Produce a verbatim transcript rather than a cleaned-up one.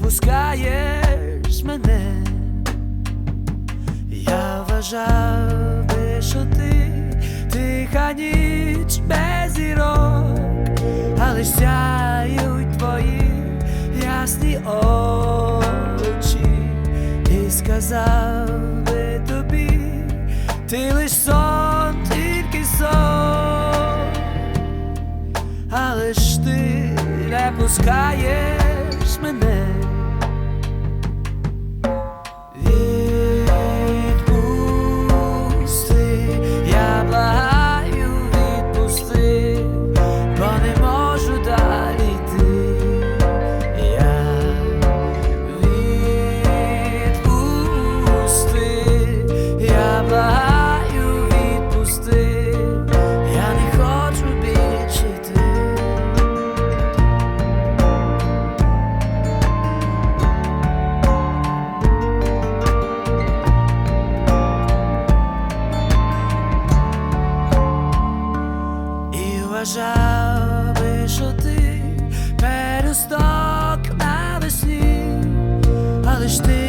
відпускаєш мене. Я вважав би, що ти тиха ніч без зірок, але ж сяють твої ясні очі, і сказав би тобі, ти лиш сон, тільки сон, але ж ти не пускаєш мене. Відпусти, я благаю, відпусти, бо не можу далі йти. Я відпусти, я благаю, відпусти, я не хочу більше йти. Вважав би, що ти пелюсток навесні, але ж ти